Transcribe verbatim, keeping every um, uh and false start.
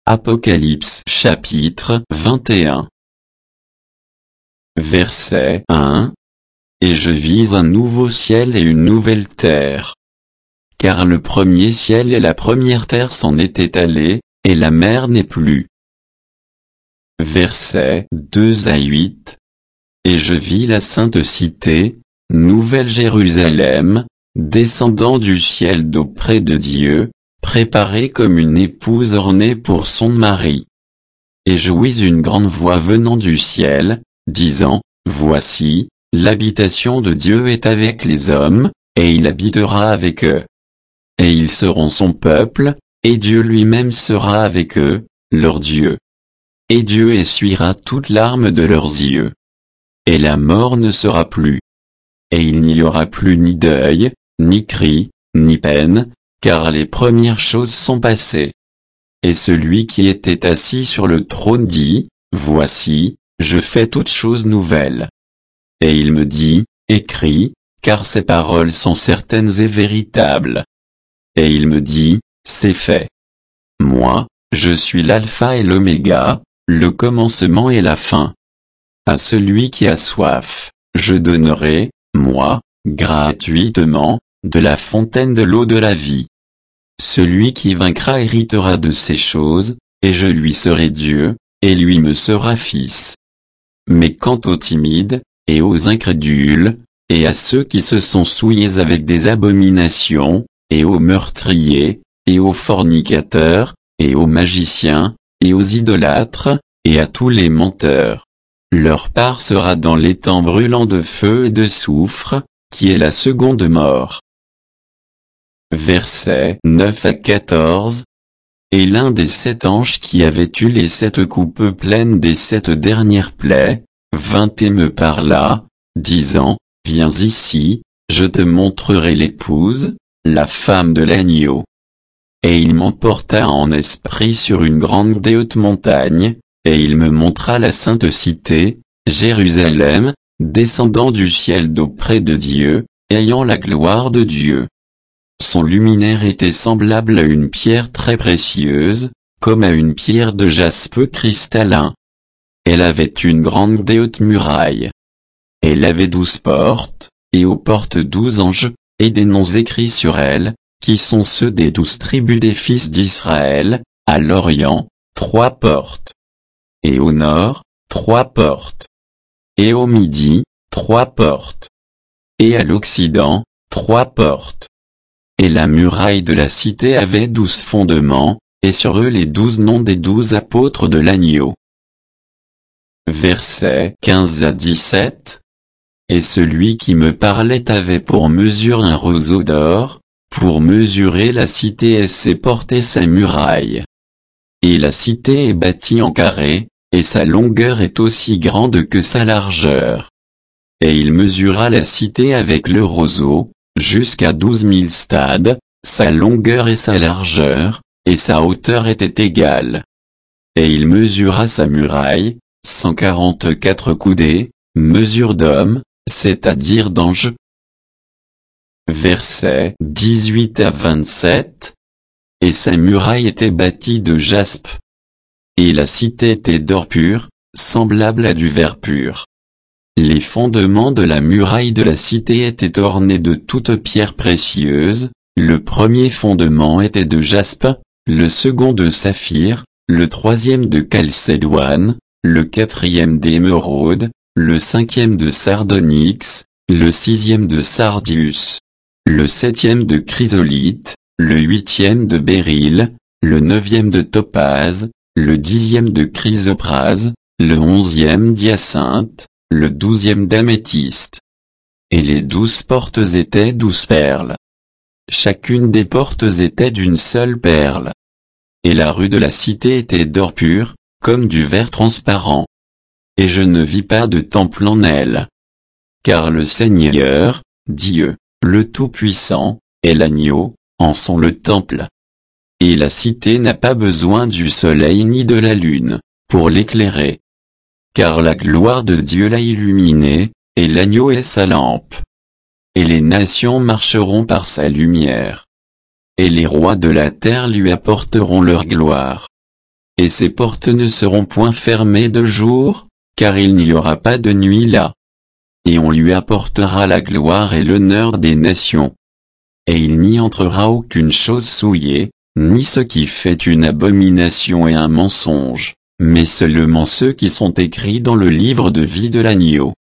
Apocalypse chapitre vingt et un. Verset un. Et je vis un nouveau ciel et une nouvelle terre. Car le premier ciel et la première terre s'en étaient allés, et la mer n'est plus. Versets deux à huit. Et je vis la sainte cité, Nouvelle Jérusalem, descendant du ciel d'auprès de Dieu, préparée comme une épouse ornée pour son mari. Et j'ouïs une grande voix venant du ciel, disant, Voici, l'habitation de Dieu est avec les hommes, et il habitera avec eux. Et ils seront son peuple, et Dieu lui-même sera avec eux, leur Dieu. Et Dieu essuiera toute larme de leurs yeux. Et la mort ne sera plus. Et il n'y aura plus ni deuil, ni cri, ni peine, car les premières choses sont passées. Et celui qui était assis sur le trône dit, Voici, je fais toutes choses nouvelles. Et il me dit, Écris, car ces paroles sont certaines et véritables. Et il me dit, C'est fait. Moi, je suis l'alpha et l'oméga, le commencement et la fin. À celui qui a soif, je donnerai, moi, gratuitement, de la fontaine de l'eau de la vie. Celui qui vaincra héritera de ces choses, et je lui serai Dieu, et lui me sera fils. Mais quant aux timides, et aux incrédules, et à ceux qui se sont souillés avec des abominations, et aux meurtriers, et aux fornicateurs, et aux magiciens, et aux idolâtres, et à tous les menteurs, leur part sera dans l'étang brûlant de feu et de soufre, qui est la seconde mort. Versets neuf à quatorze. Et l'un des sept anges qui avait eu les sept coupes pleines des sept dernières plaies, vint et me parla, disant, Viens ici, je te montrerai l'épouse, la femme de l'agneau. Et il m'emporta en esprit sur une grande et haute montagne, et il me montra la sainte cité, Jérusalem, descendant du ciel d'auprès de Dieu, ayant la gloire de Dieu. Son luminaire était semblable à une pierre très précieuse, comme à une pierre de jaspe cristallin. Elle avait une grande et haute muraille. Elle avait douze portes, et aux portes douze anges, et des noms écrits sur elles, qui sont ceux des douze tribus des fils d'Israël, à l'Orient, trois portes. Et au nord, trois portes. Et au midi, trois portes. Et à l'Occident, trois portes. Et la muraille de la cité avait douze fondements, et sur eux les douze noms des douze apôtres de l'agneau. Versets quinze à dix-sept. Et celui qui me parlait avait pour mesure un roseau d'or, pour mesurer la cité et ses portes et sa muraille. Et la cité est bâtie en carré, et sa longueur est aussi grande que sa largeur. Et il mesura la cité avec le roseau, jusqu'à douze mille stades, sa longueur et sa largeur, et sa hauteur étaient égales. Et il mesura sa muraille, cent quarante-quatre coudées, mesure d'homme, c'est-à-dire d'ange. Versets dix-huit à vingt-sept. Et sa muraille était bâtie de jaspe. Et la cité était d'or pur, semblable à du verre pur. Les fondements de la muraille de la cité étaient ornés de toutes pierres précieuses, le premier fondement était de jaspe, le second de saphir, le troisième de chalcédoine, le quatrième d'émeraude, le cinquième de sardonyx, le sixième de sardius, le septième de chrysolite, le huitième de béryl, le neuvième de topaze, le dixième de chrysoprase, le onzième d'hyacinthe, le douzième d'améthyste. Et les douze portes étaient douze perles. Chacune des portes était d'une seule perle. Et la rue de la cité était d'or pur, comme du verre transparent. Et je ne vis pas de temple en elle. Car le Seigneur, Dieu, le Tout-Puissant, et l'agneau, en sont le temple. Et la cité n'a pas besoin du soleil ni de la lune, pour l'éclairer. Car la gloire de Dieu l'a illuminée, et l'agneau est sa lampe. Et les nations marcheront par sa lumière. Et les rois de la terre lui apporteront leur gloire. et ses portes ne seront point fermées de jour, car il n'y aura pas de nuit là. Et on lui apportera la gloire et l'honneur des nations. Et il n'y entrera aucune chose souillée, ni ce qui fait une abomination et un mensonge, mais seulement ceux qui sont écrits dans le livre de vie de l'agneau.